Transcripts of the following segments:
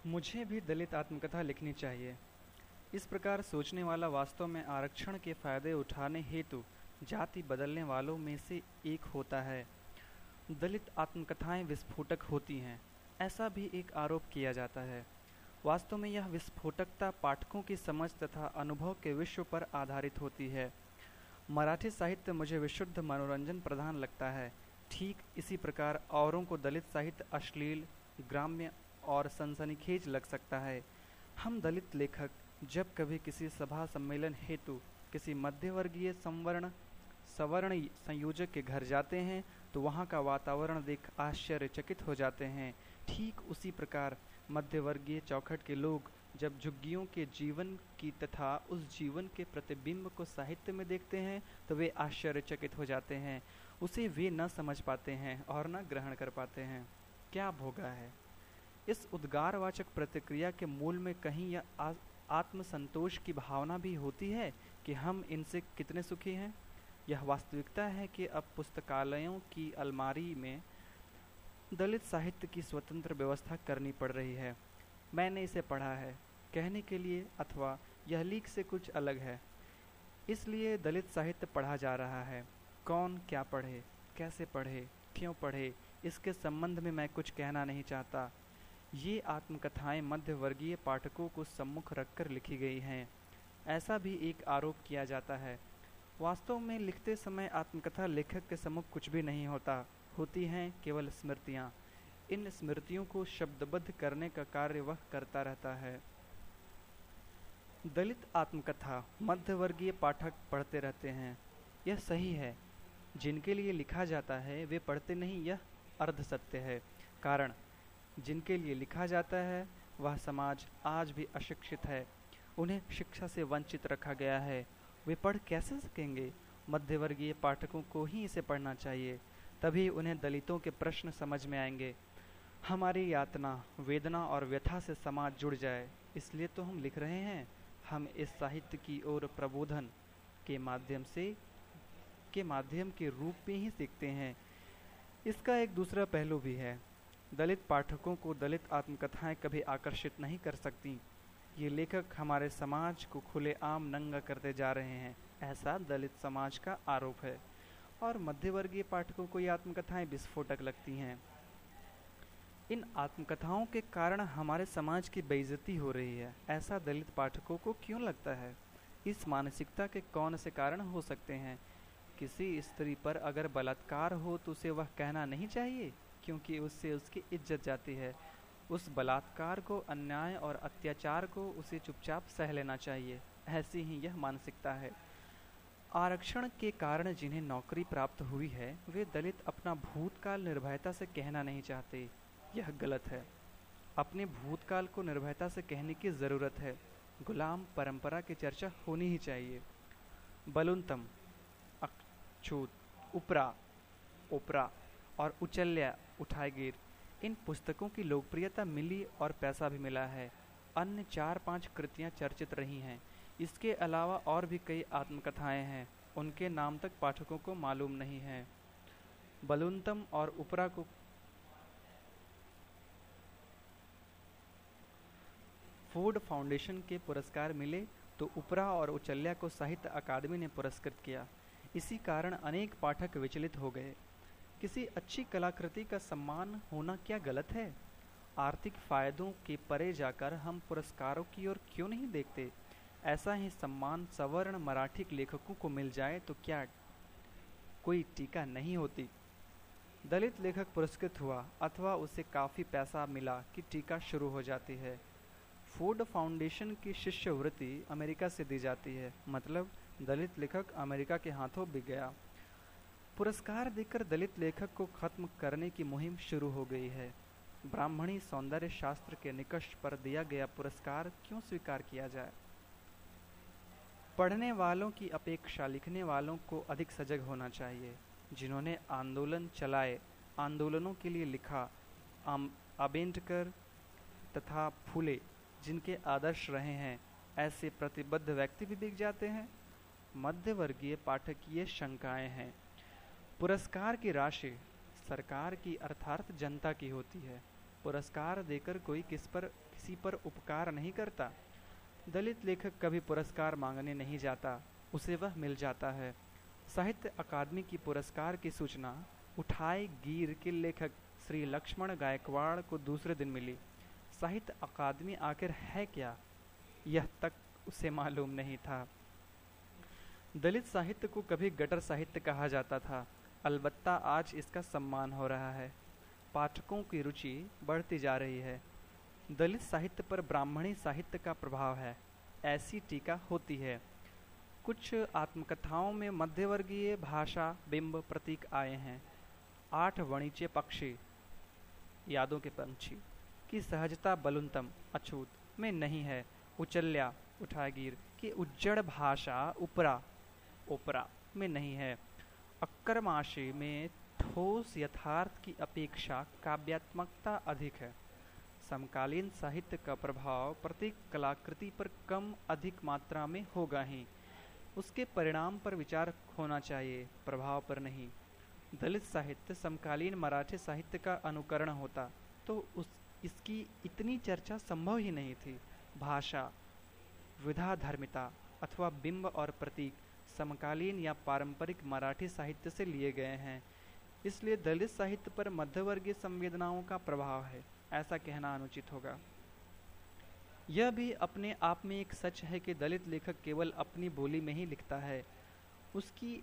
मुझे भी दलित आत्मकथा लिखनी चाहिए। इस प्रकार सोचने वाला वास्तव में आरक्षण के फायदे उठाने हेतु जाति बदलने वालों में से एक होता है। दलित आत्मकथाएं विस्फोटक होती हैं, ऐसा भी एक आरोप किया जाता है। वास्तव में यह विस्फोटकता पाठकों की समझ तथा अनुभव के विश्व पर आधारित होती है। मराठी साहित्य मुझे विशुद्ध मनोरंजन प्रधान लगता है। ठीक इसी प्रकार औरों को दलित साहित्य अश्लील, ग्राम्य और सनसनीखेज लग सकता है। हम दलित लेखक जब कभी किसी सभा सम्मेलन हेतु किसी मध्यवर्गीय सवर्ण संयोजक के घर जाते हैं तो वहाँ का वातावरण देख आश्चर्यचकित हो जाते हैं। ठीक उसी प्रकार मध्यवर्गीय चौखट के लोग जब झुग्गियों के जीवन की तथा उस जीवन के प्रतिबिंब को साहित्य में देखते हैं तो वे आश्चर्यचकित हो जाते हैं। उसे वे न समझ पाते हैं और न ग्रहण कर पाते हैं। क्या भोगा है? इस उद्गारवाचक प्रतिक्रिया के मूल में कहीं यह आत्मसंतोष की भावना भी होती है कि हम इनसे कितने सुखी हैं। यह वास्तविकता है कि अब पुस्तकालयों की अलमारी में दलित साहित्य की स्वतंत्र व्यवस्था करनी पड़ रही है। मैंने इसे पढ़ा है कहने के लिए अथवा यह लीक से कुछ अलग है, इसलिए दलित साहित्य पढ़ा जा रहा है। कौन क्या पढ़े, कैसे पढ़े, क्यों पढ़े, इसके संबंध में मैं कुछ कहना नहीं चाहता। ये आत्मकथाएं मध्यवर्गीय पाठकों को सम्मुख रखकर लिखी गई हैं, ऐसा भी एक आरोप किया जाता है। वास्तव में लिखते समय आत्मकथा लेखक के सम्मुख कुछ भी नहीं होता, होती हैं केवल स्मृतियाँ। इन स्मृतियों को शब्दबद्ध करने का कार्य वह करता रहता है। दलित आत्मकथा मध्यवर्गीय पाठक पढ़ते रहते हैं, यह सही है। जिनके लिए लिखा जाता है वे पढ़ते नहीं, यह अर्ध सत्य है। कारण जिनके लिए लिखा जाता है वह समाज आज भी अशिक्षित है, उन्हें शिक्षा से वंचित रखा गया है। वे पढ़ कैसे सकेंगे? मध्यवर्गीय पाठकों को ही इसे पढ़ना चाहिए, तभी उन्हें दलितों के प्रश्न समझ में आएंगे। हमारी यातना, वेदना और व्यथा से समाज जुड़ जाए, इसलिए तो हम लिख रहे हैं। हम इस साहित्य की ओर प्रबोधन के माध्यम के रूप में ही सीखते हैं। इसका एक दूसरा पहलू भी है। दलित पाठकों को दलित आत्मकथाएं कभी आकर्षित नहीं कर सकती। ये लेखक हमारे समाज को खुलेआम नंगा करते जा रहे हैं, ऐसा दलित समाज का आरोप है। और मध्यवर्गीय पाठकों को ये आत्मकथाएं विस्फोटक लगती हैं। इन आत्मकथाओं के कारण हमारे समाज की बेइज्जती हो रही है, ऐसा दलित पाठकों को क्यों लगता है? इस मानसिकता के कौन से कारण हो सकते हैं? किसी स्त्री पर अगर बलात्कार हो तो उसे वह कहना नहीं चाहिए, क्योंकि उससे उसकी इज्जत जाती है। उस बलात्कार को, अन्याय और अत्याचार को उसे चुपचाप सह लेना चाहिए। ऐसी ही यह मानसिकता है। आरक्षण के कारण जिन्हें नौकरी प्राप्त हुई है वे दलित अपना भूतकाल निर्भयता से कहना नहीं चाहते। यह गलत है। अपने भूतकाल को निर्भयता से कहने की ज़रूरत है। गुलाम परंपरा की चर्चा होनी ही चाहिए। बलुंतम, अछूत, उपरा, ओपरा और उचल्या, उठाईगीर, इन पुस्तकों की लोकप्रियता मिली और पैसा भी मिला है। अन्य 4-5 कृतियाँ चर्चित रही हैं। इसके अलावा और भी कई आत्मकथाएं हैं, उनके नाम तक पाठकों को मालूम नहीं है। बलुंतम और उपरा को फोर्ड फाउंडेशन के पुरस्कार मिले तो उपरा और उचल्या को साहित्य अकादमी ने पुरस्कृत किया। इसी कारण अनेक पाठक विचलित हो गए। किसी अच्छी कलाकृति का सम्मान होना क्या गलत है? आर्थिक फायदों के परे जाकर हम पुरस्कारों की ओर क्यों नहीं देखते? ऐसा ही सम्मान सवर्ण मराठी लेखकों को मिल जाए तो क्या कोई टीका नहीं होती? दलित लेखक पुरस्कृत हुआ अथवा उसे काफ़ी पैसा मिला कि टीका शुरू हो जाती है। फोर्ड फाउंडेशन की शिष्यवृत्ति अमेरिका से दी जाती है, मतलब दलित लेखक अमेरिका के हाथों बिक गया। पुरस्कार देकर दलित लेखक को खत्म करने की मुहिम शुरू हो गई है। ब्राह्मणी सौंदर्य शास्त्र के निकष पर दिया गया पुरस्कार क्यों स्वीकार किया जाए? पढ़ने वालों की अपेक्षा लिखने वालों को अधिक सजग होना चाहिए। जिन्होंने आंदोलन चलाए, आंदोलनों के लिए लिखा, अम्बेडकर तथा फूले जिनके आदर्श रहे हैं, ऐसे प्रतिबद्ध व्यक्ति भी बिक जाते हैं। मध्यवर्गीय पाठक ये शंकाएं हैं। पुरस्कार की राशि सरकार की अर्थात जनता की होती है। पुरस्कार देकर कोई किसी पर उपकार नहीं करता। दलित लेखक कभी पुरस्कार मांगने नहीं जाता, उसे वह मिल जाता है। साहित्य अकादमी की पुरस्कार की सूचना उठाए गीर के लेखक श्री लक्ष्मण गायकवाड़ को दूसरे दिन मिली। साहित्य अकादमी आखिर है क्या, यह तक उसे मालूम नहीं था। दलित साहित्य को कभी गटर साहित्य कहा जाता था, अलबत्ता आज इसका सम्मान हो रहा है। पाठकों की रुचि बढ़ती जा रही है। दलित साहित्य पर ब्राह्मणी साहित्य का प्रभाव है, ऐसी टीका होती है। कुछ आत्मकथाओं में मध्यवर्गीय भाषा बिंब प्रतीक आए हैं। 8 वणिचे पक्षी, यादों के पंछी की सहजता बलुंतम अछूत में नहीं है। उचल्या उठागीर की उज्जड़ भाषा उपरा ओपरा में नहीं है। अक्करमाशी में ठोस यथार्थ की अपेक्षा काव्यात्मकता अधिक है। समकालीन साहित्य का प्रभाव प्रत्येक कलाकृति पर कम अधिक मात्रा में होगा ही, उसके परिणाम पर विचार होना चाहिए, प्रभाव पर नहीं। दलित साहित्य समकालीन मराठी साहित्य का अनुकरण होता तो इसकी इतनी चर्चा संभव ही नहीं थी। भाषा, विधाधर्मिता अथवा बिंब और प्रतीक समकालीन या पारंपरिक मराठी साहित्य से लिए गए हैं, इसलिए दलित साहित्य पर मध्यवर्गीय संवेदनाओं का प्रभाव है, ऐसा कहना अनुचित होगा। यह भी अपने आप में एक सच है कि दलित लेखक केवल अपनी बोली में ही लिखता है। उसकी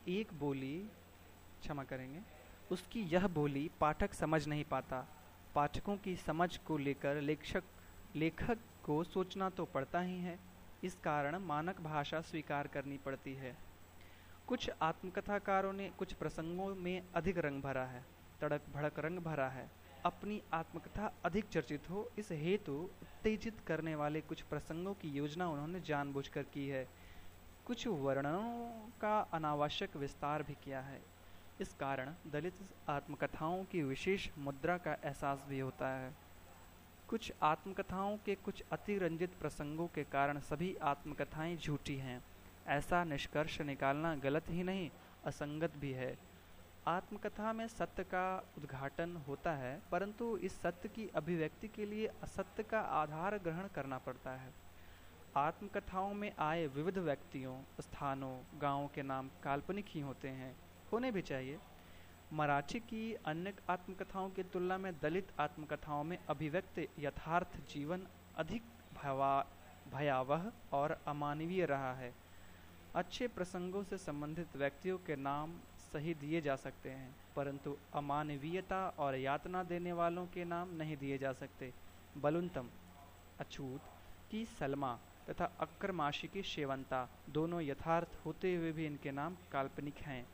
यह बोली पाठक समझ नहीं पाता। पाठकों की समझ को लेकर लेखक को सोचना तो पड़ता ही है। इस कारण मानक भाषा स्वीकार करनी पड़ती है। कुछ आत्मकथाकारों ने कुछ प्रसंगों में अधिक रंग भरा है, तड़क भड़क रंग भरा है। अपनी आत्मकथा अधिक चर्चित हो, इस हेतु उत्तेजित करने वाले कुछ प्रसंगों की योजना उन्होंने जानबूझकर की है। कुछ वर्णनों का अनावश्यक विस्तार भी किया है। इस कारण दलित आत्मकथाओं की विशेष मुद्रा का एहसास भी होता है। कुछ आत्मकथाओं के कुछ अतिरंजित प्रसंगों के कारण सभी आत्मकथाएं झूठी हैं, ऐसा निष्कर्ष निकालना गलत ही नहीं, असंगत भी है। आत्मकथा में सत्य का उद्घाटन होता है, परंतु इस सत्य की अभिव्यक्ति के लिए असत्य का आधार ग्रहण करना पड़ता है। आत्मकथाओं में आए विविध व्यक्तियों, स्थानों, गांवों के नाम काल्पनिक ही होते हैं, होने भी चाहिए। मराठी की अन्य आत्मकथाओं की तुलना में दलित आत्मकथाओं में अभिव्यक्त यथार्थ जीवन अधिक भयावह और अमानवीय रहा है। अच्छे प्रसंगों से संबंधित व्यक्तियों के नाम सही दिए जा सकते हैं, परंतु अमानवीयता और यातना देने वालों के नाम नहीं दिए जा सकते। बलुंतम अछूत की सलमा तथा अक्करमाशी की शेवंता दोनों यथार्थ होते हुए भी इनके नाम काल्पनिक हैं।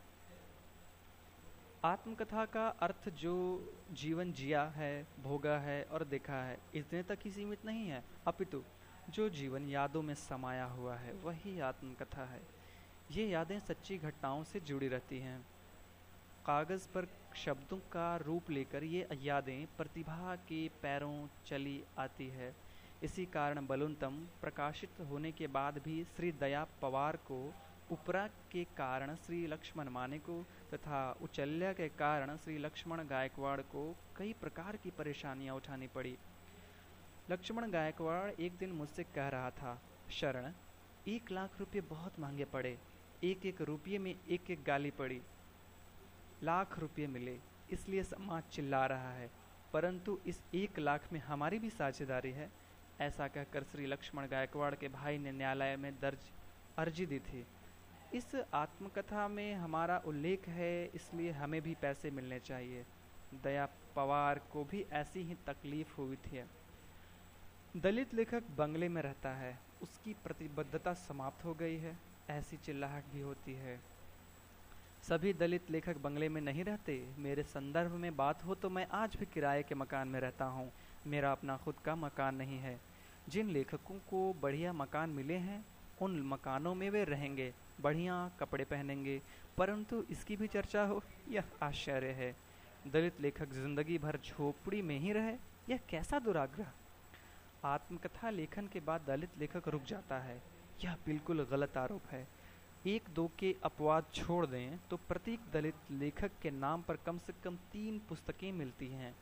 आत्मकथा का अर्थ जो जीवन जिया है, भोगा है और देखा है, इतने तक ही सीमित नहीं है, अपितु जो जीवन यादों में समाया हुआ है वही आत्मकथा है। ये यादें सच्ची घटनाओं से जुड़ी रहती हैं। कागज़ पर शब्दों का रूप लेकर ये यादें प्रतिभा के पैरों चली आती है। इसी कारण बलुंतम प्रकाशित होने के बाद भी श्री दया पवार को, उपरा के कारण श्री लक्ष्मण माने को तथा उचल्या के कारण श्री लक्ष्मण गायकवाड़ को कई प्रकार की परेशानियां उठानी पड़ी। लक्ष्मण गायकवाड़ एक दिन मुझसे कह रहा था, शरण 1 लाख रुपये बहुत महंगे पड़े, 1-1 रुपये में 1-1 गाली पड़ी। लाख रुपये मिले इसलिए समाज चिल्ला रहा है, परंतु इस 1 लाख में हमारी भी साझेदारी है। ऐसा कहकर श्री लक्ष्मण गायकवाड़ के भाई ने न्यायालय में दर्ज अर्जी दी थी। इस आत्मकथा में हमारा उल्लेख है, इसलिए हमें भी पैसे मिलने चाहिए। दया पवार को भी ऐसी ही तकलीफ हुई थी। दलित लेखक बंगले में रहता है, उसकी प्रतिबद्धता समाप्त हो गई है, ऐसी चिल्लाहट भी होती है। सभी दलित लेखक बंगले में नहीं रहते। मेरे संदर्भ में बात हो तो मैं आज भी किराए के मकान में रहता हूँ, मेरा अपना खुद का मकान नहीं है। जिन लेखकों को बढ़िया मकान मिले हैं उन मकानों में वे रहेंगे, बढ़िया कपड़े पहनेंगे, परंतु इसकी भी चर्चा हो, यह आश्चर्य है। दलित लेखक जिंदगी भर झोपड़ी में ही रहे, यह कैसा दुराग्रह। आत्मकथा लेखन के बाद दलित लेखक रुक जाता है, यह बिल्कुल गलत आरोप है। 1-2 के अपवाद छोड़ दें तो प्रत्येक दलित लेखक के नाम पर कम से कम 3 पुस्तकें मिलती हैं।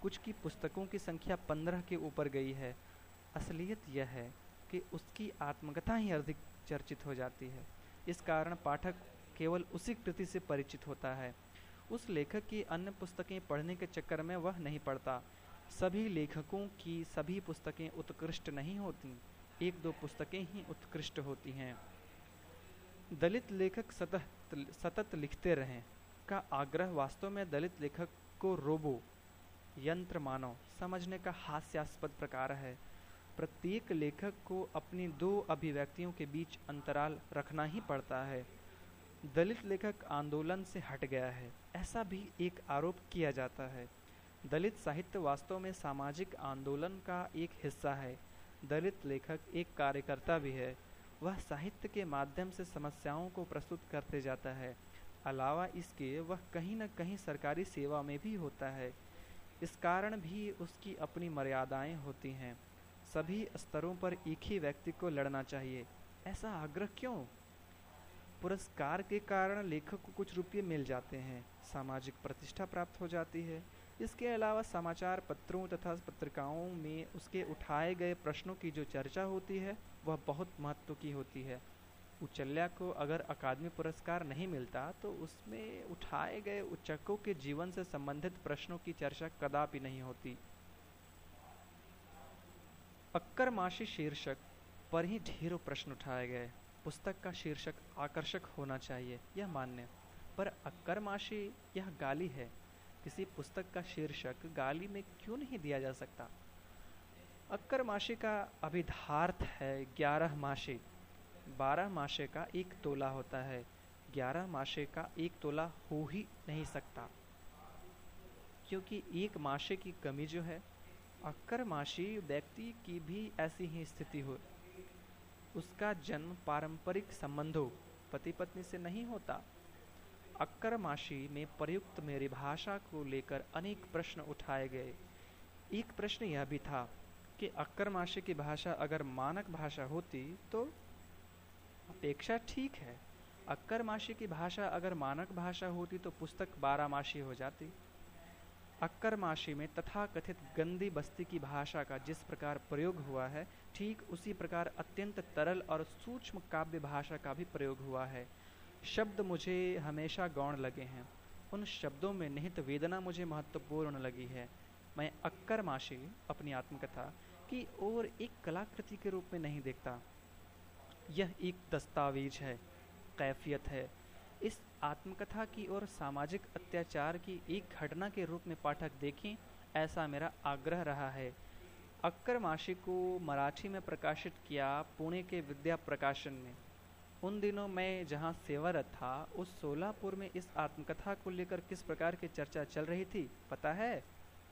कुछ की पुस्तकों की संख्या 15 के ऊपर गई है। असलियत यह है कि उसकी आत्मकथा ही अधिक चर्चित हो जाती है। इस कारण पाठक केवल उसी कृति से परिचित होता है। उस लेखक की अन्य पुस्तकें पढ़ने के चक्कर में वह नहीं पढ़ता। सभी लेखकों की सभी पुस्तकें उत्कृष्ट नहीं होती, एक दो पुस्तकें ही उत्कृष्ट होती हैं। दलित लेखक सतत लिखते रहें का आग्रह वास्तव में दलित लेखक को रोबो यंत्र मानव समझने का हास्यास्पद प्रकार है। प्रत्येक लेखक को अपनी दो अभिव्यक्तियों के बीच अंतराल रखना ही पड़ता है। दलित लेखक आंदोलन से हट गया है, ऐसा भी एक आरोप किया जाता है। दलित साहित्य वास्तव में सामाजिक आंदोलन का एक हिस्सा है। दलित लेखक एक कार्यकर्ता भी है। वह साहित्य के माध्यम से समस्याओं को प्रस्तुत करते जाता है। अलावा इसके वह कहीं न कहीं सरकारी सेवा में भी होता है। इस कारण भी उसकी अपनी मर्यादाएं होती हैं। सभी स्तरों पर एक ही व्यक्ति को लड़ना चाहिए, ऐसा आग्रह क्यों? पुरस्कार के कारण लेखक को कुछ रुपये मिल जाते हैं, सामाजिक प्रतिष्ठा प्राप्त हो जाती है। इसके अलावा समाचार पत्रों तथा पत्रिकाओं में उसके उठाए गए प्रश्नों की जो चर्चा होती है वह बहुत महत्व की होती है। उचल्या को अगर अकादमी पुरस्कार नहीं मिलता तो उसमें उठाए गए उच्चकों के जीवन से संबंधित प्रश्नों की चर्चा कदापि नहीं होती। अक्करमाशी शीर्षक पर ही ढेरों प्रश्न उठाए गए। पुस्तक का शीर्षक आकर्षक होना चाहिए, यह मान्य, पर अक्करमाशी यह गाली है। किसी पुस्तक का शीर्षक गाली में क्यों नहीं दिया जा सकता? अक्करमाशी का अभिधार्थ है 11 माशे। 12 माशे का एक तोला होता है, 11 माशे का एक तोला हो ही नहीं सकता, क्योंकि एक माशे की कमी जो है। अक्करमाशी व्यक्ति की भी ऐसी ही स्थिति हो। उसका जन्म पारंपरिक संबंधों पति पत्नी से नहीं होता। अक्करमाशी में प्रयुक्त मेरी भाषा को लेकर अनेक प्रश्न उठाए गए। एक प्रश्न यह भी था कि अक्करमाशी की भाषा अगर मानक भाषा होती तो अपेक्षा ठीक है। अक्करमाशी की भाषा अगर मानक भाषा होती तो पुस्तक 12 माशी हो जाती। अक्करमाशी में तथाकथित गंदी बस्ती की भाषा का जिस प्रकार प्रयोग हुआ है, ठीक उसी प्रकार अत्यंत तरल और सूक्ष्म काव्य भाषा का भी प्रयोग हुआ है। शब्द मुझे हमेशा गौण लगे हैं। उन शब्दों में निहित वेदना मुझे महत्वपूर्ण लगी है। मैं अक्करमाशी अपनी आत्मकथा की ओर एक कलाकृति के रूप में नहीं देखता। यह एक दस्तावेज है, कैफियत है। इस आत्मकथा की ओर सामाजिक अत्याचार की एक घटना के रूप में पाठक देखें, ऐसा मेरा आग्रह रहा है। अक्करमाशी को मराठी में प्रकाशित किया पुणे के विद्या प्रकाशन ने। उन दिनों मैं जहां सेवारत था, उस सोलापुर में इस आत्मकथा को लेकर किस प्रकार की चर्चा चल रही थी पता है?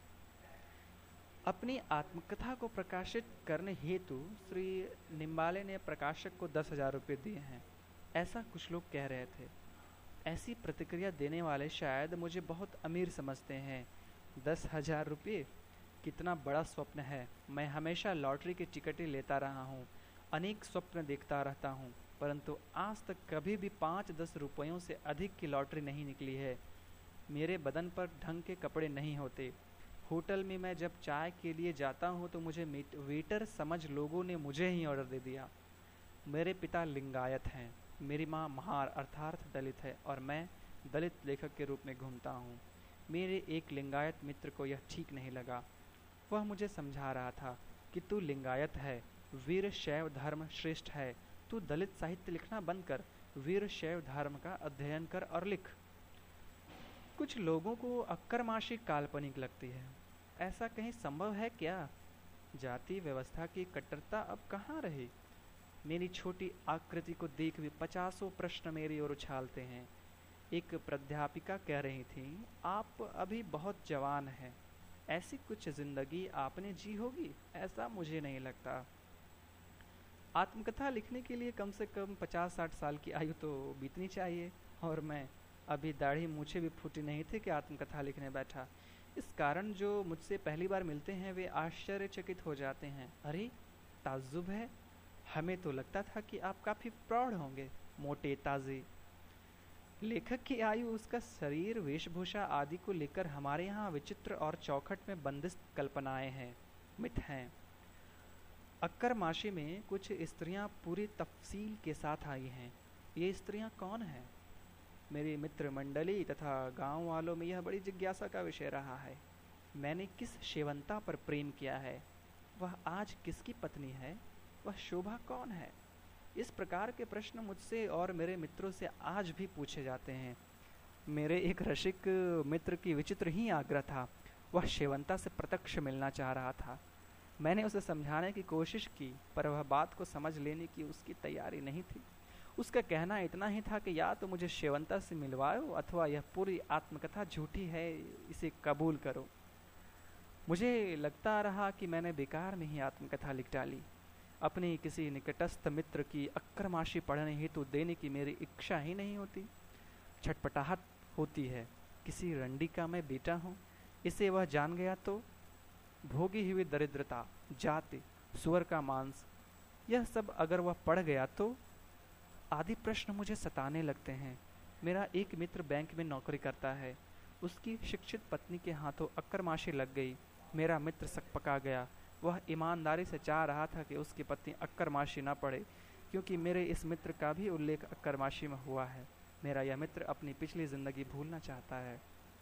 अपनी आत्मकथा को प्रकाशित करने हेतु श्री निम्बाले ने प्रकाशक को 10,000 रुपये दिए हैं, ऐसा कुछ लोग कह रहे थे। ऐसी प्रतिक्रिया देने वाले शायद मुझे बहुत अमीर समझते हैं। 10,000 रुपये कितना बड़ा स्वप्न है। मैं हमेशा लॉटरी की टिकटें लेता रहा हूँ, अनेक स्वप्न देखता रहता हूँ, परंतु आज तक कभी भी 5-10 रुपयों से अधिक की लॉटरी नहीं निकली है। मेरे बदन पर ढंग के कपड़े नहीं होते। होटल में मैं जब चाय के लिए जाता हूँ तो मुझे वेटर समझ लोगों ने मुझे ही ऑर्डर दे दिया। मेरे पिता लिंगायत हैं, मेरी माँ महार अर्थात दलित है और मैं दलित लेखक के रूप में घूमता हूँ। मेरे एक लिंगायत मित्र को यह ठीक नहीं लगा। वह मुझे समझा रहा था कि तू लिंगायत है, वीर शैव धर्म श्रेष्ठ है, तू दलित साहित्य लिखना बंद कर, वीर शैव धर्म का अध्ययन कर और लिख। कुछ लोगों को अक्करमाशी काल्पनिक लगती है। ऐसा कहीं संभव है क्या? जाति व्यवस्था की कट्टरता अब कहाँ रही? मेरी छोटी आकृति को देख भी 50 प्रश्न मेरी ओर उछालते हैं। एक प्राध्यापिका कह रही थी, आप अभी बहुत जवान हैं, ऐसी कुछ जिंदगी आपने जी होगी? ऐसा मुझे नहीं लगता। आत्मकथा लिखने के लिए कम से कम 50-60 साल की आयु तो बीतनी चाहिए, और मैं अभी दाढ़ी मूछें भी फूटी नहीं थी कि आत्मकथा लिखने बैठा। इस कारण जो मुझसे पहली बार मिलते हैं वे आश्चर्यचकित हो जाते हैं। अरे ताज्जुब है, हमें तो लगता था कि आप काफ़ी प्रौढ़ होंगे, मोटे ताज़े। लेखक की आयु, उसका शरीर, वेशभूषा आदि को लेकर हमारे यहाँ विचित्र और चौखट में बंदिश कल्पनाएं हैं, मिथ हैं। अक्करमाशी में कुछ स्त्रियां पूरी तफसील के साथ आई हैं। ये स्त्रियां कौन हैं? मेरी मित्र मंडली तथा गांव वालों में यह बड़ी जिज्ञासा का विषय रहा है। मैंने किस शेवंता पर प्रेम किया है? वह आज किसकी पत्नी है? वह शोभा कौन है? इस प्रकार के प्रश्न मुझसे और मेरे मित्रों से आज भी पूछे जाते हैं। मेरे एक रसिक मित्र की विचित्र ही आग्रह था। वह शेवंता से प्रत्यक्ष मिलना चाह रहा था। मैंने उसे समझाने की कोशिश की, पर वह बात को समझ लेने की उसकी तैयारी नहीं थी। उसका कहना इतना ही था कि या तो मुझे शेवंता से मिलवाओ अथवा यह पूरी आत्मकथा झूठी है, इसे कबूल करो। मुझे लगता रहा कि मैंने बेकार में ही आत्मकथा लिख डाली। अपनी किसी निकटस्थ मित्र की अक्करमाशी पढ़ने हेतु देने की मेरी इच्छा ही नहीं होती। छटपटाहट होती है। किसी रंडी का मैं बेटा हूँ, इसे वह जान गया तो? भोगी हुई दरिद्रता, जाति, सुअर का मांस, यह सब अगर वह पढ़ गया तो? आदि प्रश्न मुझे सताने लगते हैं। मेरा एक मित्र बैंक में नौकरी करता है। उसकी शिक्षित पत्नी के हाथों अक्करमाशी लग गई। मेरा मित्र सकपका गया। वह ईमानदारी से चाह रहा था कि उसकी पत्नी अक्करमाशी न पढ़े, क्योंकि मेरे इस मित्र का भी उल्लेख अक्करमाशी में हुआ है। मेरा यह मित्र अपनी पिछली जिंदगी भूलना चाहता है।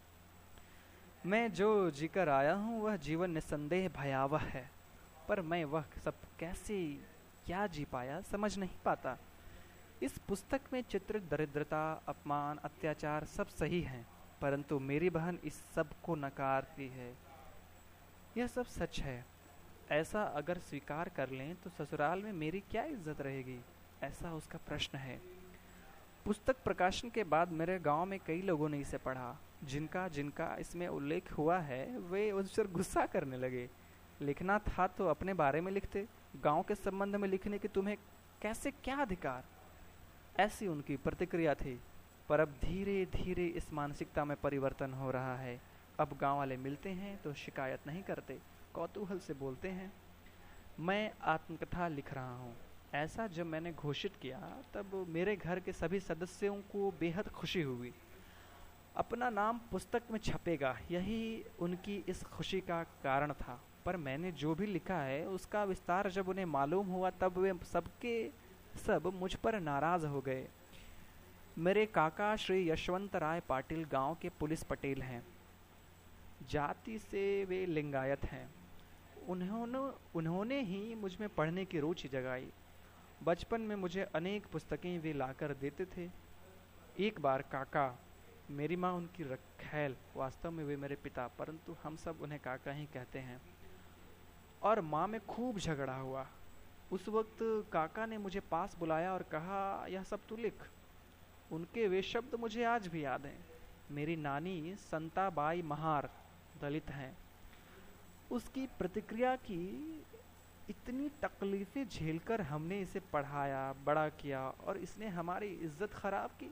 मैं जो जीकर आया हूँ वह जीवन निस्संदेह भयावह है, पर मैं वह सब कैसे क्या जी पाया समझ नहीं पाता। इस पुस्तक में चित्रित दरिद्रता, अपमान, अत्याचार सब सही हैं, परंतु मेरी बहन इस सब को नकारती है। यह सब सच है। ऐसा अगर स्वीकार कर लें तो ससुराल में मेरी क्या इज्जत रहेगी? ऐसा उसका प्रश्न है। पुस्तक प्रकाशन के बाद मेरे गांव में कई लोगों ने इसे पढ़ा। जिनका जिनका इसमें उल्लेख हुआ है वे उस पर गुस्सा करने लगे। लिखना था तो अपने बारे में लिखते, गांव के संबंध में लिखने की तुम्हें कैसे क्या अधिकार? ऐसी उनकी प्रतिक्रिया थी। पर अब धीरे धीरे इस मानसिकता में परिवर्तन हो रहा है। अब गांव वाले मिलते हैं तो शिकायत नहीं करते, कौतूहल से बोलते हैं। मैं आत्मकथा लिख रहा हूँ, ऐसा जब मैंने घोषित किया तब मेरे घर के सभी सदस्यों को बेहद खुशी हुई। अपना नाम पुस्तक में छपेगा, यही उनकी इस खुशी का कारण था। पर मैंने जो भी लिखा है उसका विस्तार जब उन्हें मालूम हुआ तब वे सबके सब मुझ पर नाराज हो गए। मेरे काका श्री यशवंत राय पाटिल गांव के पुलिस पटेल हैं। जाति से वे लिंगायत हैं। उन्होंने ही मुझ में पढ़ने की रुचि जगाई। बचपन में मुझे अनेक पुस्तकें वे लाकर देते थे। एक बार काका, मेरी माँ उनकी रखैल, वास्तव में वे मेरे पिता, परंतु हम सब उन्हें काका ही कहते हैं, और माँ में खूब झगड़ा हुआ। उस वक्त काका ने मुझे पास बुलाया और कहा, यह सब तू लिख। उनके वे शब्द मुझे आज भी याद हैं। मेरी नानी संताबाई महार दलित हैं। उसकी प्रतिक्रिया की इतनी तकलीफें झेलकर हमने इसे पढ़ाया, बड़ा किया और इसने हमारी इज्जत खराब की।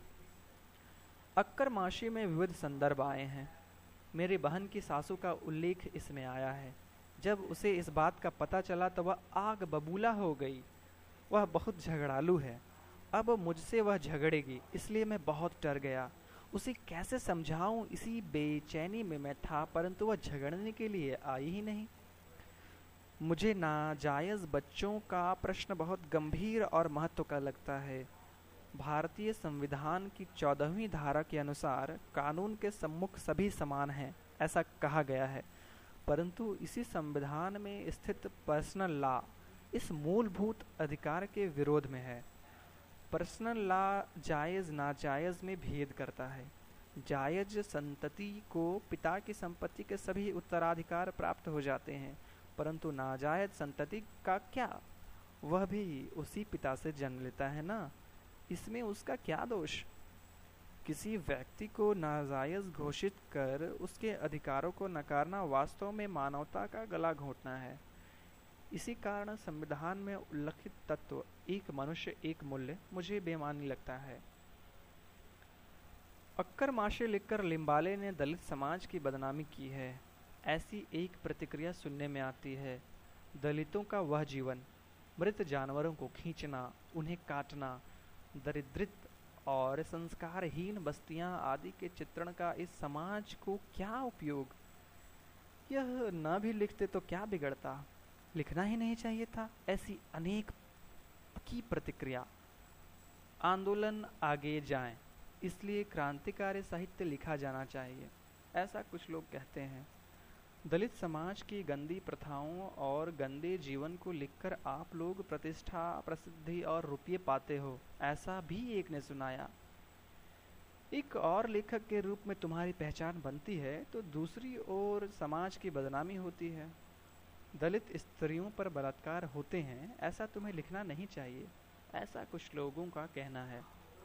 अक्करमाशी में विविध संदर्भ आए हैं। मेरी बहन की सासू का उल्लेख इसमें आया है। जब उसे इस बात का पता चला तो वह आग बबूला हो गई। वह बहुत झगड़ालू है। अब मुझसे वह झगड़ेगी, इसलिए मैं बहुत डर गया। उसे कैसे समझाऊं, इसी बेचैनी में मैं था, परंतु वह झगड़ने के लिए आई ही नहीं। मुझे नाजायज बच्चों का प्रश्न बहुत गंभीर और महत्व का लगता है। भारतीय संविधान की 14वीं धारा के अनुसार कानून के सम्मुख सभी समान हैं, ऐसा कहा गया है, परंतु इसी संविधान में स्थित पर्सनल लॉ इस मूलभूत अधिकार के विरोध में है। पर्सनल लॉ जायज़ नाजायज़ में भेद करता है। जायज़ संतति को पिता की संपत्ति के सभी उत्तराधिकार प्राप्त हो जाते हैं, परंतु नाजायज़ संतति का क्या? वह भी उसी पिता से जन्म लेता है ना, इसमें उसका क्या दोष? किसी व्यक्ति को नाजायज़ घोषित कर उसके अधिकारों को नकारना वास्तव में मानवता का गला घोंटना है। इसी कारण संविधान में उल्लिखित तत्व एक मनुष्य एक मूल्य मुझे बेमानी लगता है। अक्करमाशी लिखकर लिम्बाले ने दलित समाज की बदनामी की है, ऐसी एक प्रतिक्रिया सुनने में आती है। दलितों का वह जीवन, मृत जानवरों को खींचना, उन्हें काटना, दरिद्रित और संस्कारहीन बस्तियां आदि के चित्रण का इस समाज को क्या उपयोग। यह न भी लिखते तो क्या बिगड़ता, लिखना ही नहीं चाहिए था। ऐसी अनेक की प्रतिक्रिया। आंदोलन आगे जाएं, इसलिए क्रांतिकारी साहित्य लिखा जाना चाहिए, ऐसा कुछ लोग कहते हैं। दलित समाज की गंदी प्रथाओं और गंदे जीवन को लिखकर आप लोग प्रतिष्ठा, प्रसिद्धि और रुपये पाते हो, ऐसा भी एक ने सुनाया। एक और लेखक के रूप में तुम्हारी पहचान बनती है तो दूसरी ओर समाज की बदनामी होती है। दलित स्त्रियों पर बलात्कार होते हैं, ऐसा तुम्हें लिखना नहीं चाहिए, ऐसा कुछ लोगों का कहना है।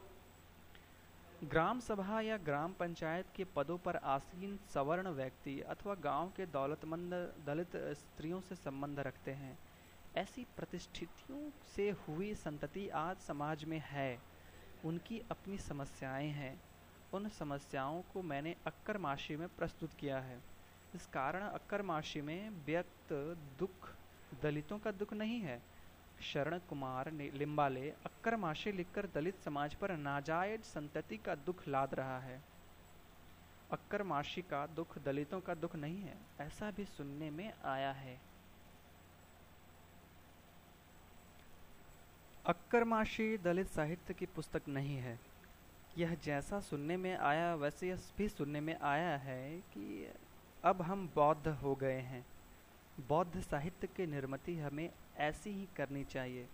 ग्राम सभा या ग्राम पंचायत के पदों पर आसीन सवर्ण व्यक्ति अथवा गांव के दौलतमंद दलित स्त्रियों से संबंध रखते हैं। ऐसी प्रतिष्ठितियों से हुई संतति आज समाज में है। उनकी अपनी समस्याएं हैं। उन समस्याओं को मैंने अक्करमाशी में प्रस्तुत किया है। इस कारण अक्करमाशी में व्यक्त दुख दलितों का दुख नहीं है। शरण कुमार लिम्बाले अक्करमाशी लिखकर दलित समाज पर नाजायज संतति का दुख लाद रहा है। अक्करमाशी का दुख दलितों का दुख नहीं है, ऐसा भी सुनने में आया है। अक्करमाशी दलित साहित्य की पुस्तक नहीं है। यह जैसा सुनने में आया वैसे यह भी सुनने में आया है कि अब हम बौद्ध हो गए हैं। बौद्ध साहित्य की निर्मिति हमें ऐसी ही करनी चाहिए।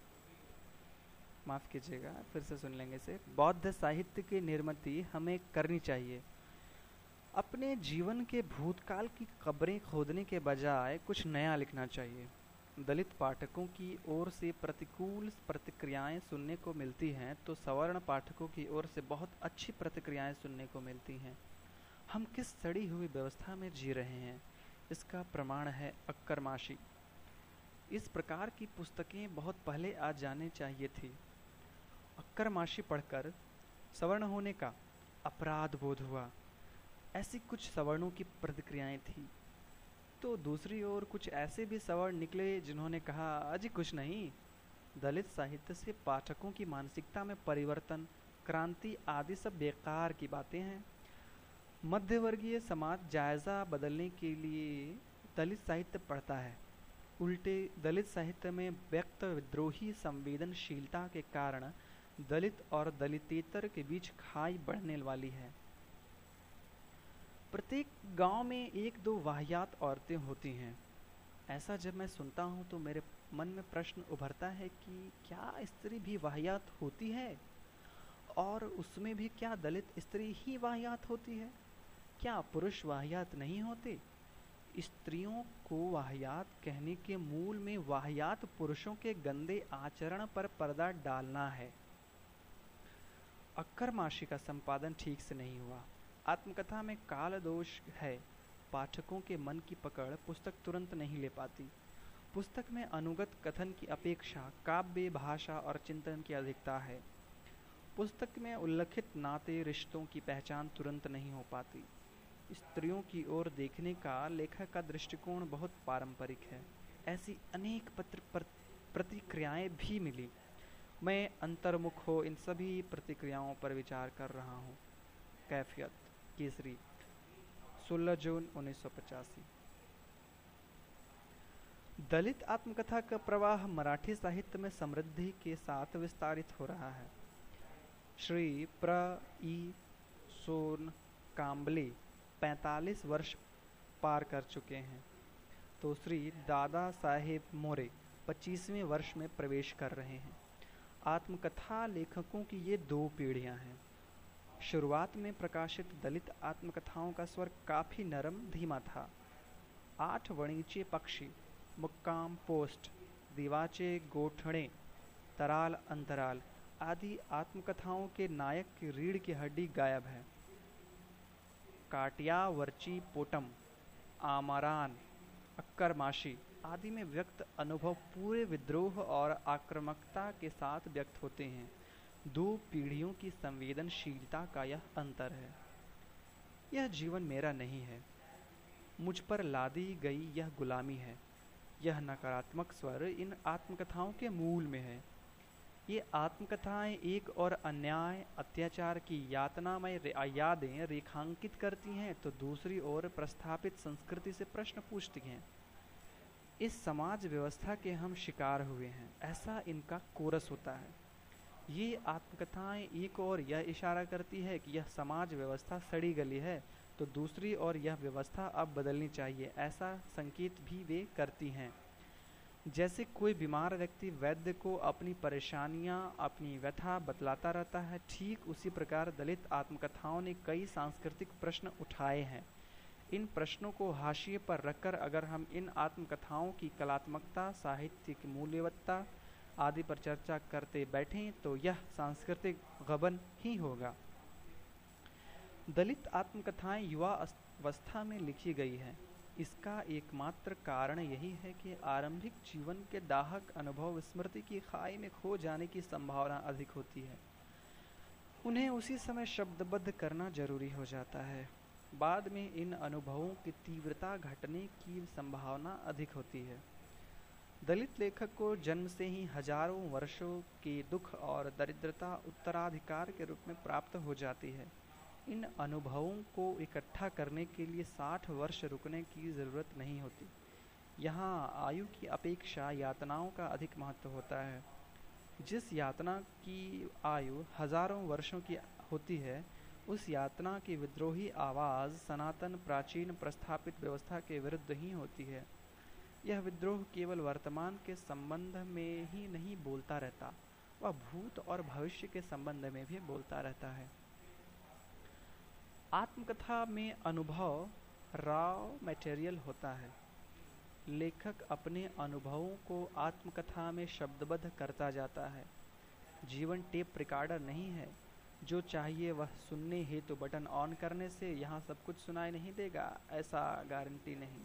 माफ़ कीजिएगा, फिर से सुन लेंगे इसे। बौद्ध साहित्य की निर्मिति हमें करनी चाहिए। अपने जीवन के भूतकाल की कब्रें खोदने के बजाय कुछ नया लिखना चाहिए। दलित पाठकों की ओर से प्रतिकूल प्रतिक्रियाएं सुनने को मिलती हैं तो सवर्ण पाठकों की ओर से बहुत अच्छी प्रतिक्रियाएं सुनने को मिलती हैं। हम किस सड़ी हुई व्यवस्था में जी रहे हैं, इसका प्रमाण है अक्करमाशी। इस प्रकार की पुस्तकें बहुत पहले आ जाने चाहिए थी। अक्करमाशी पढ़कर सवर्ण होने का अपराध बोध हुआ, ऐसी कुछ सवर्णों की प्रतिक्रियाएं थी। तो दूसरी ओर कुछ ऐसे भी सवर्ण निकले जिन्होंने कहा, अजी कुछ नहीं, दलित साहित्य से पाठकों की मानसिकता में परिवर्तन, क्रांति आदि सब बेकार की बातें हैं। मध्यवर्गीय समाज जायज़ा बदलने के लिए दलित साहित्य पढ़ता है। उल्टे दलित साहित्य में व्यक्त विद्रोही संवेदनशीलता के कारण दलित और दलितेतर के बीच खाई बढ़ने वाली है। प्रत्येक गांव में एक दो वाहियात औरतें होती हैं। ऐसा जब मैं सुनता हूँ तो मेरे मन में प्रश्न उभरता है कि क्या स्त्री भी वाहियात होती है, और उसमें भी क्या दलित स्त्री ही वाहियात होती है? क्या पुरुष वाहियात नहीं होते? स्त्रियों को वाहियात कहने के मूल में वाहियात पुरुषों के गंदे आचरण पर पर्दा डालना है। अक्करमाशी का संपादन ठीक से नहीं हुआ। आत्मकथा में काल दोष है। पाठकों के मन की पकड़ पुस्तक तुरंत नहीं ले पाती। पुस्तक में अनुगत कथन की अपेक्षा काव्य, भाषा और चिंतन की अधिकता है। पुस्तक में उल्लिखित नाते रिश्तों की पहचान तुरंत नहीं हो पाती। स्त्रियों की ओर देखने का लेखक का दृष्टिकोण बहुत पारंपरिक है। ऐसी अनेक प्रतिक्रियाएं भी मिली। मैं अंतर्मुख हो इन सभी प्रतिक्रियाओं पर विचार कर रहा हूँ। कैफियत, केसरी, 16 जून 1985। दलित आत्मकथा का प्रवाह मराठी साहित्य में समृद्धि के साथ विस्तारित हो रहा है। श्री प्र. ई. सोन काम्बले 45 वर्ष पार कर चुके हैं, तो श्री दादा साहेब मोरे 25वें वर्ष में प्रवेश कर रहे हैं। आत्मकथा लेखकों की ये दो पीढ़ियां हैं। शुरुआत में प्रकाशित दलित आत्मकथाओं का स्वर काफ़ी नरम धीमा था। 8 वणिचे पक्षी, मुक्काम पोस्ट, दिवाचे गोठणे, तराल अंतराल आदि आत्मकथाओं के नायक की रीढ़ की हड्डी गायब है। काटिया वर्ची पोटम, आमरान, अक्करमाशी आदि में व्यक्त अनुभव पूरे विद्रोह और आक्रामकता के साथ व्यक्त होते हैं। दो पीढ़ियों की संवेदनशीलता का यह अंतर है। यह जीवन मेरा नहीं है, मुझ पर लादी गई यह गुलामी है। यह नकारात्मक स्वर इन आत्मकथाओं के मूल में है। ये आत्मकथाएं एक और अन्याय अत्याचार की यातनामय यादें रेखांकित करती हैं, तो दूसरी ओर प्रस्थापित संस्कृति से प्रश्न पूछती हैं। इस समाज व्यवस्था के हम शिकार हुए हैं, ऐसा इनका कोरस होता है। ये आत्मकथाएं एक और यह इशारा करती है कि यह समाज व्यवस्था सड़ी गली है, तो दूसरी ओर यह व्यवस्था अब बदलनी चाहिए, ऐसा संकेत भी वे करती हैं। जैसे कोई बीमार व्यक्ति वैद्य को अपनी परेशानियां, अपनी व्यथा बतलाता रहता है, ठीक उसी प्रकार दलित आत्मकथाओं ने कई सांस्कृतिक प्रश्न उठाए हैं। इन प्रश्नों को हाशिए पर रखकर अगर हम इन आत्मकथाओं की कलात्मकता, साहित्य की मूल्यवत्ता आदि पर चर्चा करते बैठें तो यह सांस्कृतिक गबन ही होगा। दलित आत्मकथाएं युवा अवस्था में लिखी गई है। इसका एकमात्र कारण यही है कि आरंभिक जीवन के दाहक अनुभव स्मृति की खाई में खो जाने की संभावना अधिक होती है। उन्हें उसी समय शब्दबद्ध करना जरूरी हो जाता है। बाद में इन अनुभवों की तीव्रता घटने की संभावना अधिक होती है। दलित लेखक को जन्म से ही हजारों वर्षों के दुख और दरिद्रता उत्तराधिकार के रूप में प्राप्त हो जाती है। इन अनुभवों को इकट्ठा करने के लिए 60 वर्ष रुकने की ज़रूरत नहीं होती। यहाँ आयु की अपेक्षा यातनाओं का अधिक महत्व होता है। जिस यातना की आयु हजारों वर्षों की होती है, उस यातना की विद्रोही आवाज़ सनातन प्राचीन प्रस्थापित व्यवस्था के विरुद्ध ही होती है। यह विद्रोह केवल वर्तमान के संबंध में ही नहीं बोलता रहता, वह भूत और भविष्य के संबंध में भी बोलता रहता है। आत्मकथा में अनुभव रॉ मटेरियल होता है। लेखक अपने अनुभवों को आत्मकथा में शब्दबद्ध करता जाता है। जीवन टेप रिकॉर्डर नहीं है, जो चाहिए वह सुनने हेतु बटन ऑन करने से यहाँ सब कुछ सुनाई नहीं देगा, ऐसा गारंटी नहीं।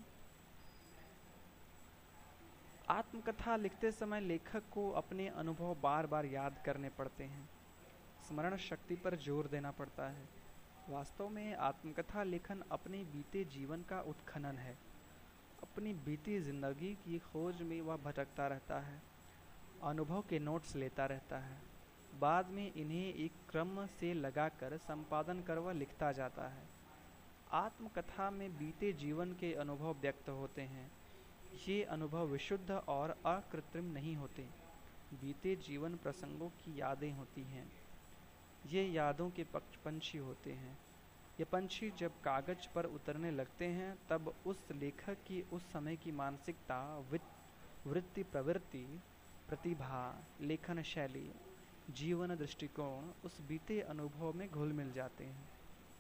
आत्मकथा लिखते समय लेखक को अपने अनुभव बार बार याद करने पड़ते हैं। स्मरण शक्ति पर जोर देना पड़ता है। वास्तव में आत्मकथा लेखन अपने बीते जीवन का उत्खनन है। अपनी बीती जिंदगी की खोज में वह भटकता रहता है, अनुभव के नोट्स लेता रहता है। बाद में इन्हें एक क्रम से लगाकर संपादन कर वह लिखता जाता है। आत्मकथा में बीते जीवन के अनुभव व्यक्त होते हैं। ये अनुभव विशुद्ध और अकृत्रिम नहीं होते, बीते जीवन प्रसंगों की यादें होती हैं। ये यादों के पंछी होते हैं। ये पंछी जब कागज पर उतरने लगते हैं, तब उस लेखक की उस समय की मानसिकता, वृत्ति, प्रवृत्ति, प्रतिभा, लेखन शैली, जीवन दृष्टिकोण उस बीते अनुभव में घुल मिल जाते हैं।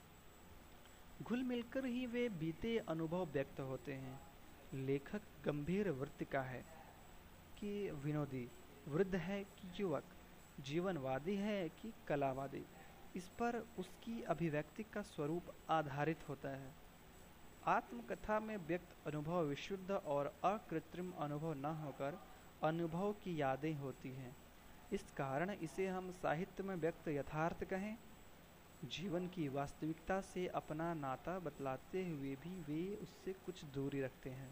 घुल मिलकर ही वे बीते अनुभव व्यक्त होते हैं। लेखक गंभीर वृत्ति का है कि विनोदी, वृद्ध है कि युवक, जीवनवादी है कि कलावादी, इस पर उसकी अभिव्यक्ति का स्वरूप आधारित होता है। आत्मकथा में व्यक्त अनुभव विशुद्ध और अकृत्रिम अनुभव न होकर अनुभव की यादें होती हैं। इस कारण इसे हम साहित्य में व्यक्त यथार्थ कहें। जीवन की वास्तविकता से अपना नाता बतलाते हुए भी वे उससे कुछ दूरी रखते हैं।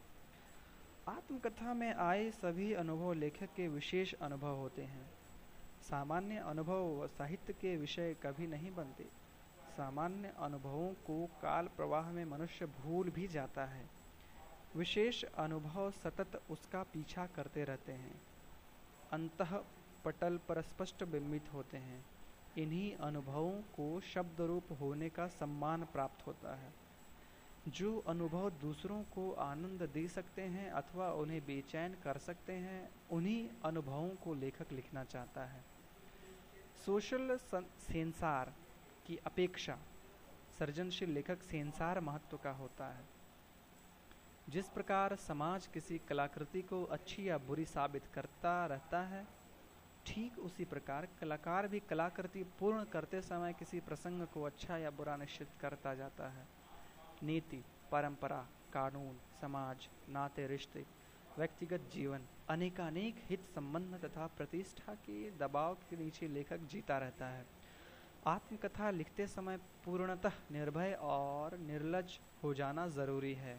आत्मकथा में आए सभी अनुभव लेखक के विशेष अनुभव होते हैं। सामान्य अनुभव साहित्य के विषय कभी नहीं बनते। सामान्य अनुभवों को काल प्रवाह में मनुष्य भूल भी जाता है। विशेष अनुभव सतत उसका पीछा करते रहते हैं, अंतः पटल पर स्पष्ट बिंबित होते हैं। इन्हीं अनुभवों को शब्द रूप होने का सम्मान प्राप्त होता है। जो अनुभव दूसरों को आनंद दे सकते हैं अथवा उन्हें बेचैन कर सकते हैं, उन्हीं अनुभवों को लेखक लिखना चाहता है। सोशल सेंसार की अपेक्षा सृजनशील लेखक सेंसार महत्व का होता है। जिस प्रकार समाज किसी कलाकृति को अच्छी या बुरी साबित करता रहता है, ठीक उसी प्रकार कलाकार भी कलाकृति पूर्ण करते समय किसी प्रसंग को अच्छा या बुरा निश्चित करता जाता है। नीति, परंपरा, कानून, समाज, नाते रिश्ते, व्यक्तिगत जीवन, अनेकानेक हित संबंध तथा प्रतिष्ठा के दबाव के नीचे लेखक जीता रहता है। आत्मकथा लिखते समय पूर्णतः निर्भय और निर्लज हो जाना जरूरी है।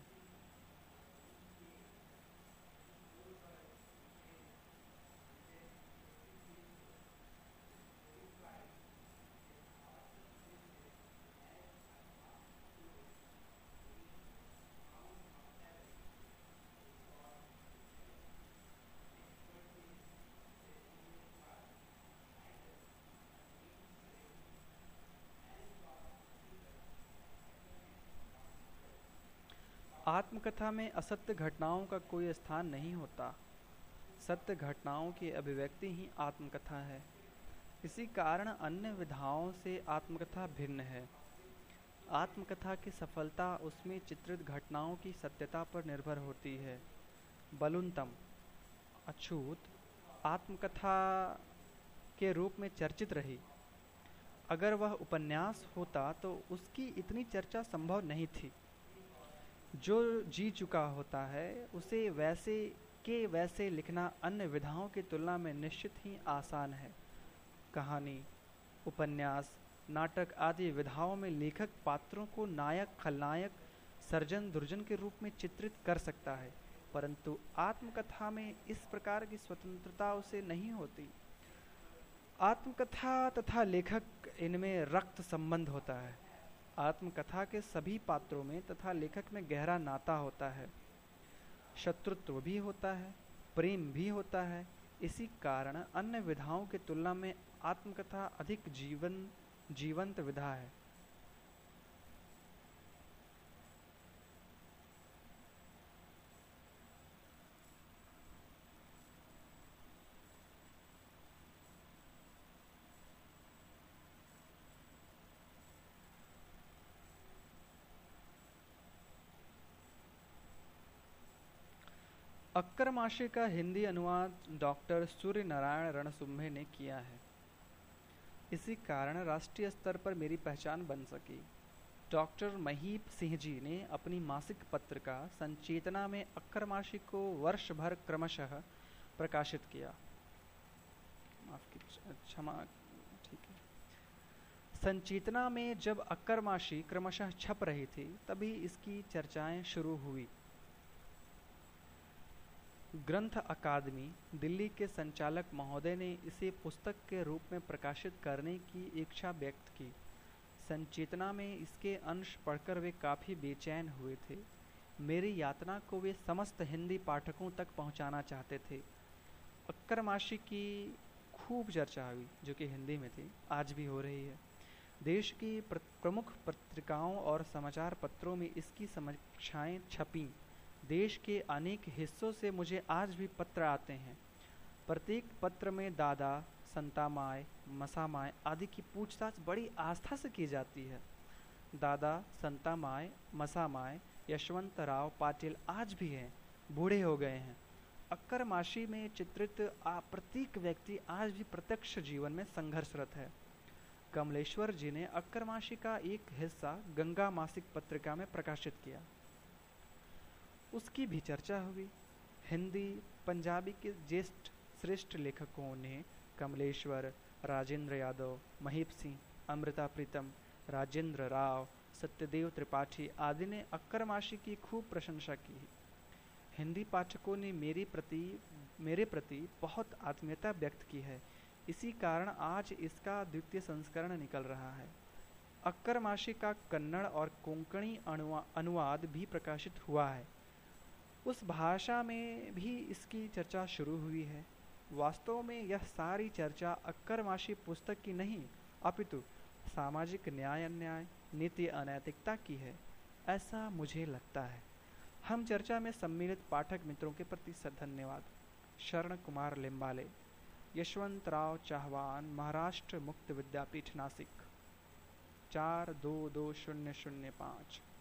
आत्मकथा में असत्य घटनाओं का कोई स्थान नहीं होता। सत्य घटनाओं की अभिव्यक्ति ही आत्मकथा है। इसी कारण अन्य विधाओं से आत्मकथा भिन्न है। आत्मकथा की सफलता उसमें चित्रित घटनाओं की सत्यता पर निर्भर होती है। बलुंतम अछूत आत्मकथा के रूप में चर्चित रही। अगर वह उपन्यास होता तो उसकी इतनी चर्चा संभव नहीं थी। जो जी चुका होता है उसे वैसे के वैसे लिखना अन्य विधाओं की तुलना में निश्चित ही आसान है। कहानी, उपन्यास, नाटक आदि विधाओं में लेखक पात्रों को नायक, खलनायक, सर्जन, दुर्जन के रूप में चित्रित कर सकता है, परंतु आत्मकथा में इस प्रकार की स्वतंत्रता उसे नहीं होती। आत्मकथा तथा लेखक इनमें रक्त संबंध होता है। आत्मकथा के सभी पात्रों में तथा लेखक में गहरा नाता होता है। शत्रुत्व भी होता है, प्रेम भी होता है। इसी कारण अन्य विधाओं की तुलना में आत्मकथा अधिक जीवंत विधा है। अक्करमाशी का हिंदी अनुवाद डॉक्टर सूर्य नारायण रणसुम्भे ने किया है। इसी कारण राष्ट्रीय स्तर पर मेरी पहचान बन सकी। डॉक्टर महीप सिंह जी ने अपनी मासिक पत्रिका संचेतना में अक्करमाशी को वर्ष भर क्रमशः प्रकाशित किया। माफ कीजिए, क्षमा, ठीक है। संचेतना में जब अक्करमाशी क्रमशः छप रही थी तभी इसकी चर्चाएं शुरू हुई। ग्रंथ अकादमी दिल्ली के संचालक महोदय ने इसे पुस्तक के रूप में प्रकाशित करने की इच्छा व्यक्त की। संचेतना में इसके अंश पढ़कर वे काफ़ी बेचैन हुए थे। मेरी यातना को वे समस्त हिंदी पाठकों तक पहुंचाना चाहते थे। अक्करमाशी की खूब चर्चा हुई, जो कि हिंदी में थी, आज भी हो रही है। देश की प्रमुख पत्रिकाओं और समाचार पत्रों में इसकी समीक्षाएं छपीं। देश के अनेक हिस्सों से मुझे आज भी पत्र आते हैं। प्रत्येक पत्र में दादा, संतामाय, मसामाय आदि की पूछताछ बड़ी आस्था से की जाती है। दादा, संतामाय, मसामाय, यशवंतराव पाटिल आज भी हैं, बूढ़े हो गए हैं। अक्करमाशी में चित्रित प्रत्येक व्यक्ति आज भी प्रत्यक्ष जीवन में संघर्षरत है। कमलेश्वर जी ने अक्करमाशी का एक हिस्सा गंगा मासिक पत्रिका में प्रकाशित किया। उसकी भी चर्चा हुई। हिंदी, पंजाबी के ज्येष्ठ श्रेष्ठ लेखकों ने कमलेश्वर, राजेंद्र यादव, महीप सिंह, अमृता प्रीतम, राजेंद्र राव, सत्यदेव त्रिपाठी आदि ने अक्करमाशी की खूब प्रशंसा की। हिंदी पाठकों ने मेरे प्रति बहुत आत्मीयता व्यक्त की है। इसी कारण आज इसका द्वितीय संस्करण निकल रहा है। अक्करमाशी का कन्नड़ और कोंकणी अनुवाद भी प्रकाशित हुआ है। उस भाषा में भी इसकी चर्चा शुरू हुई है। वास्तव में यह सारी चर्चा अक्करमाशी पुस्तक की नहीं, अपितु सामाजिक न्याय अन्याय, नीति अनैतिकता की है, ऐसा मुझे लगता है। हम चर्चा में सम्मिलित पाठक मित्रों के प्रति धन्यवाद। शरण कुमार लिम्बाले, यशवंतराव चाहवान, महाराष्ट्र मुक्त विद्यापीठ, नासिक, 4-2-2005।